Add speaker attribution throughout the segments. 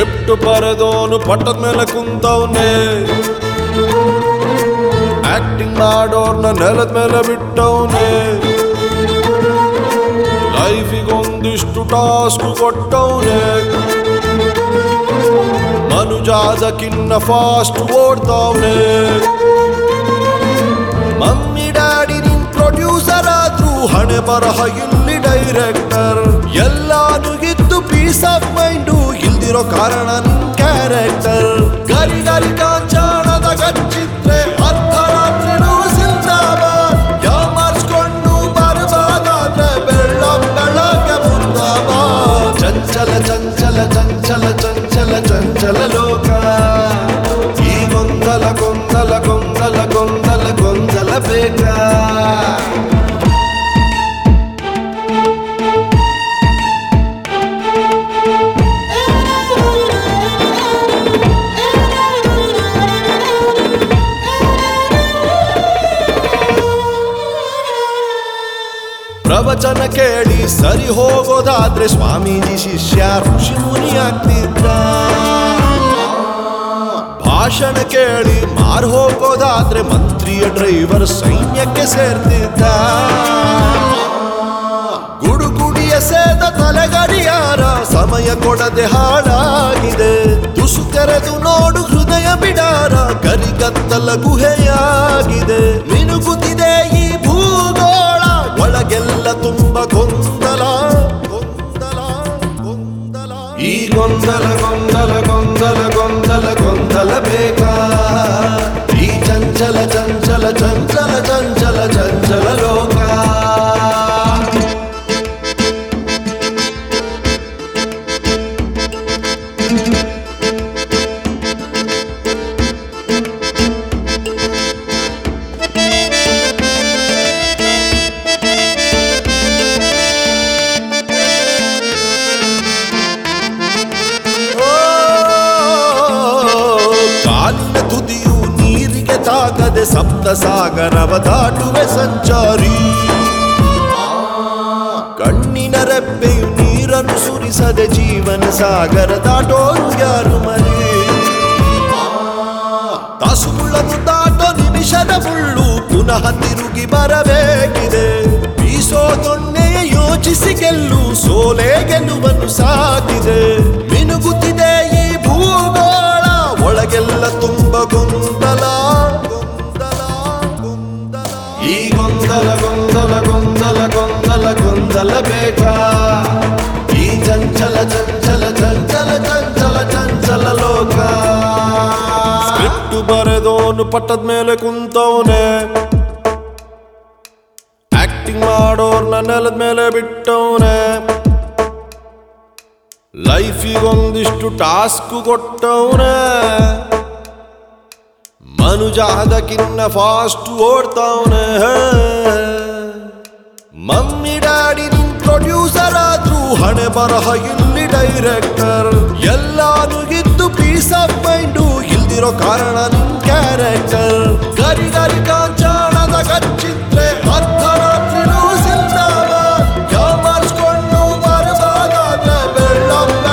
Speaker 1: Script ಬರೆದೋನು ಪಟ್ಟದ ಮೇಲೆ ಕುಂತವನೆ, acting ಮಾಡೋರ್ನ ನೆಲದ ಮೇಲೆ ಬಿಟ್ಟವನೆ, ಲೈಫಿಗೊಂದಿಷ್ಟು ಟಾಸ್ಕ್ ಕೊಟ್ಟವನೆ, ಮನುಜಾದಕ್ಕಿನ್ನ ಫಾಸ್ಟ್ ಓಡ್ತವನೆ. ಮಮ್ಮಿ ಡ್ಯಾಡಿ ನಿನ್ ಪ್ರೊಡ್ಯೂಸರ್ ಆದ್ರೂ ಹಣೆ ಬರಹ ಇಲ್ಲಿ ಡೈರೆಕ್ಟರ್. ಎಲ್ಲಾನು ಗಿದ್ದು ಪೀಸ್ ಆಫ್ ಮೈಂಡು ಇಲ್ದಿರೋ ಕಾರಣ ನಿನ್ ಕ್ಯಾರೆಕ್ಟರ್. ಗರಿ ಗರಿ ಕಾಂಚಾಣದ ಗಚ್ಚಿದ್ರೆ ಅರ್ಧರಾತ್ರಿನೂ ಸಿಂದಾಬಾದ್. ಯಾಮಾರ್ಸ್ಕೊಂಡು ಬರಬಾದಾದ್ರೆ ಬೆಳ್ಳಗೆ ಮುಂದಾಬಾದ್. ಚಂಚಲ ಚಂಚಲ ಚಂಚಲ ಚಂಚಲ ಚಂಚಲ ಲೋಕ. ಈ ಗೊಂದಲ ಗೊಂದಲ ಗೊಂದಲ ಗೊಂದಲ ಗೊಂದಲ ಬೇಕಾ? ಪ್ರವಚನ ಕೇಳಿ ಸರಿ ಹೋಗೋದಾದ್ರೆ ಸ್ವಾಮೀಜಿ ಶಿಷ್ಯ ಋಷಿ ಮುನಿ ಆಗ್ತಿದ್ದ. ಭಾಷಣ ಕೇಳಿ ಮಾರ್ ಹೋಗೋದಾದ್ರೆ ಮಂತ್ರಿಯ ಡ್ರೈವರ್ ಸೈನ್ಯಕ್ಕೆ ಸೇರ್ತಿದ್ದ. ಗುಡುಗುಡಿಯ ಸೇದ ತಲೆಗಡಿಯಾರ ಸಮಯ ಕೊಡದೆ ಹಾಳಾಗಿದೆ. ತುಸು ತೆರೆದು ನೋಡು ಹೃದಯ ಬಿಡಾರ ಕರಿಗತ್ತಲ ಗುಹೆಯಾಗಿದೆ. ಮಿನುಗುತ್ತಿದೆ ಈ ಭೂಗೋಳ, ಒಳಗೆಲ್ಲ ತುಂಬ ಗೊಂದಲ ಗೊಂದಲ ಗೊಂದಲ. ಈ ಗೊಂದಲ ಗೊಂದಲ ಗೊಂದಲ ಗೊಂದಲ ಗೊಂದಲ ಬೇಕಾ? ಈ ಚಂಚಲ ಚಂಚಲ ಚಂಚಲ ಚಂಚಲ ಚಂಚಲ ಲೋಕ. ಕಾಲಿನ ತುದಿಯು ನೀರಿಗೆ ತಾಗದೆ ಸಪ್ತ ಸಾಗರವ ದಾಟುವೆ ಸಂಚಾರಿ. ಕಣ್ಣಿನ ರೆಪ್ಪೆಯು ನೀರನ್ನು ಸುರಿಸದೆ ಜೀವನ ಸಾಗರ ದಾಟೋರು ಯಾರು ಮರಿ. ತಾಸುಗಳನ್ನು ದಾಟೋ ನಿಮಿಷದ ಮುಳ್ಳು ಪುನಃ ತಿರುಗಿ ಬರಬೇಕಿದೆ. ಬೀಸೋ ದೊಣ್ಣೆಯ ಯೋಚಿಸಿ ಗೆಲ್ಲು, ಸೋಲೆ ಗೆಲುವನ್ನು ಸಾಕಿದೆ. ಮಿನುಗುತ್ತಿದೆ ಈ ಭೂಗೋಳ, ಒಳಗೆಲ್ಲ ತುಂಬ ಗೊಂದಲ ಗೊಂದಲ ಗೊಂದಲ. ಈ ಗೊಂದಲ ಗೊಂದಲ ಗೊಂದಲ ಗೊಂದಲ ಗೊಂದಲ ಬೇಕಾ? ಈ ಚಂಚಲ ಚಂಚಲ ಚಂಚಲ ಚಂಚಲ ಚಂಚಲ ಲೋಕ. ಸ್ಕ್ರಿಪ್ಟ್ ಬರೆದೋನು ಪಟ್ಟದ ಮೇಲೆ ಕುಂತವನೆ, ಆಕ್ಟಿಂಗ್ ಮಾಡೋರ್ನ ನೆಲದ ಮೇಲೆ ಬಿಟ್ಟವನೆ, ಲೈಫಿಗೊಂದಿಷ್ಟು ಟಾಸ್ಕ್ ಕೊಟ್ಟವನೆ, ಮನುಜಾದಕ್ಕಿನ್ನ ಫಾಸ್ಟ್ ಓಡ್ತವನೆ. ಮಮ್ಮಿ ಡ್ಯಾಡಿ ನಿನ್ ಪ್ರೊಡ್ಯೂಸರ್ ಆದ್ರೂ ಹಣೆ ಬರಹ ಇಲ್ಲಿ ಡೈರೆಕ್ಟರ್. ಎಲ್ಲಾನು ಗಿದ್ದು ಪೀಸ್ ಆಫ್ ಮೈಂಡು ಇಲ್ದಿರೋ ಕಾರಣ ನಿನ್ ಕ್ಯಾರೆಕ್ಟರ್. ಗರಿ ಗರಿ ಕಾಂಚಾಣದ ಗಚ್ಚಿದ್ರೆ ಅರ್ಧರಾತ್ರಿನೂ ಸಿಂದಾಬಾದ್. ಯಾಮಾರ್ಸ್ಕೊಂಡು ಬರಬಾದಾದ್ರೆ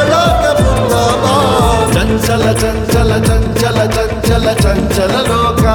Speaker 1: ಬೆಳ್ಳಗೆ ಮುಂದಾಬಾದ್. ಚಂಚಲ ಚಂಚಲ ಚಂಚಲ ಚಂಚಲ ಚಂಚಲ ಲೋಕ.